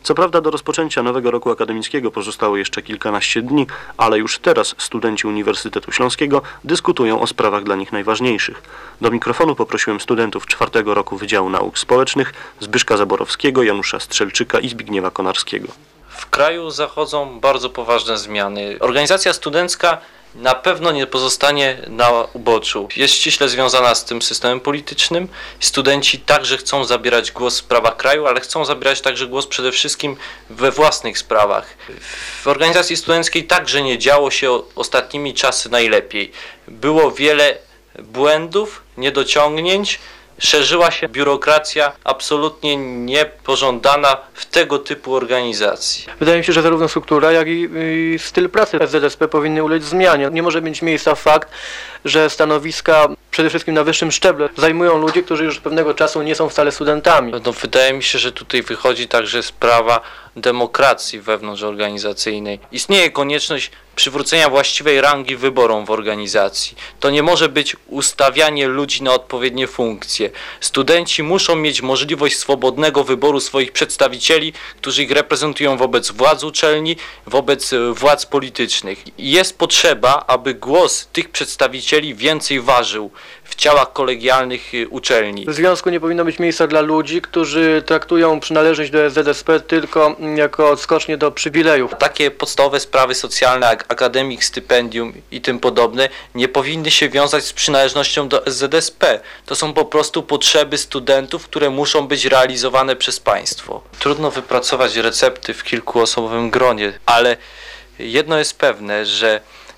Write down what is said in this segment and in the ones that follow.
Co prawda do rozpoczęcia nowego roku akademickiego pozostało jeszcze kilkanaście dni, ale już teraz studenci Uniwersytetu Śląskiego dyskutują o sprawach dla nich najważniejszych. Do mikrofonu poprosiłem studentów czwartego roku Wydziału Nauk Społecznych Zbyszka Zaborowskiego, Janusza Strzelczyka i Zbigniewa Konarskiego. W kraju zachodzą bardzo poważne zmiany. Organizacja studencka na pewno nie pozostanie na uboczu. Jest ściśle związana z tym systemem politycznym. Studenci także chcą zabierać głos w sprawach kraju, ale chcą zabierać także głos przede wszystkim we własnych sprawach. W organizacji studenckiej także nie działo się ostatnimi czasy najlepiej. Było wiele błędów, niedociągnięć. Szerzyła się biurokracja absolutnie niepożądana w tego typu organizacji. Wydaje mi się, że zarówno struktura, jak i styl pracy SZSP powinny ulec zmianie. Nie może mieć miejsca fakt, że stanowiska przede wszystkim na wyższym szczeblu zajmują ludzie, którzy już pewnego czasu nie są wcale studentami. No, wydaje mi się, że tutaj wychodzi także sprawa demokracji wewnątrzorganizacyjnej. Istnieje konieczność przywrócenia właściwej rangi wyborom w organizacji. To nie może być ustawianie ludzi na odpowiednie funkcje. Studenci muszą mieć możliwość swobodnego wyboru swoich przedstawicieli, którzy ich reprezentują wobec władz uczelni, wobec władz politycznych. Jest potrzeba, aby głos tych przedstawicieli więcej ważył w ciałach kolegialnych uczelni. W związku nie powinno być miejsca dla ludzi, którzy traktują przynależność do SZSP tylko jako skocznie do przywilejów. Takie podstawowe sprawy socjalne jak akademik, stypendium i tym podobne nie powinny się wiązać z przynależnością do SZSP. To są po prostu potrzeby studentów, które muszą być realizowane przez państwo. Trudno wypracować recepty w kilkuosobowym gronie, ale jedno jest pewne, że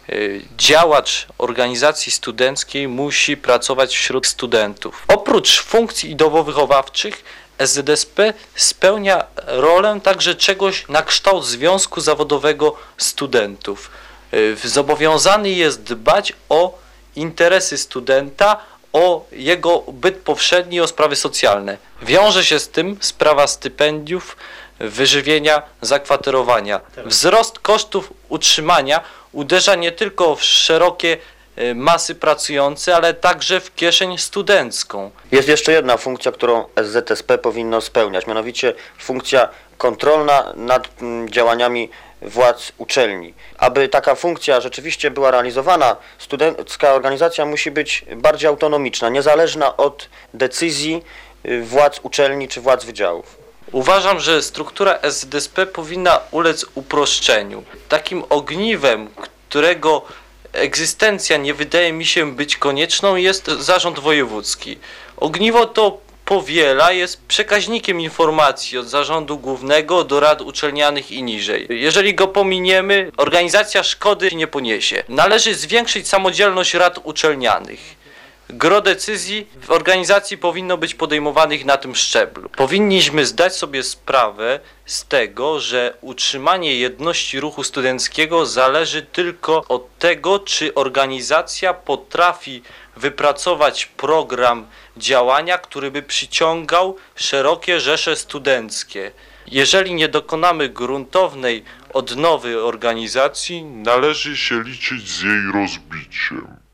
działacz organizacji studenckiej musi pracować wśród studentów. Oprócz funkcji ideowo-wychowawczych SZSP spełnia rolę także czegoś na kształt związku zawodowego studentów. Zobowiązany jest dbać o interesy studenta, o jego byt powszedni, o sprawy socjalne. Wiąże się z tym sprawa stypendiów, wyżywienia, zakwaterowania. Wzrost kosztów utrzymania uderza nie tylko w szerokie masy pracujące, ale także w kieszeń studencką. Jest jeszcze jedna funkcja, którą SZSP powinno spełniać, mianowicie funkcja kontrolna nad działaniami władz uczelni. Aby taka funkcja rzeczywiście była realizowana, studencka organizacja musi być bardziej autonomiczna, niezależna od decyzji władz uczelni czy władz wydziałów. Uważam, że struktura SZSP powinna ulec uproszczeniu. Takim ogniwem, którego egzystencja nie wydaje mi się być konieczną, jest zarząd wojewódzki. Ogniwo to powiela, jest przekaźnikiem informacji od zarządu głównego do rad uczelnianych i niżej. Jeżeli go pominiemy, organizacja szkody nie poniesie. Należy zwiększyć samodzielność rad uczelnianych. Gros decyzji w organizacji powinno być podejmowanych na tym szczeblu. Powinniśmy zdać sobie sprawę z tego, że utrzymanie jedności ruchu studenckiego zależy tylko od tego, czy organizacja potrafi wypracować program działania, który by przyciągał szerokie rzesze studenckie. Jeżeli nie dokonamy gruntownej odnowy organizacji, należy się liczyć z jej rozbiciem.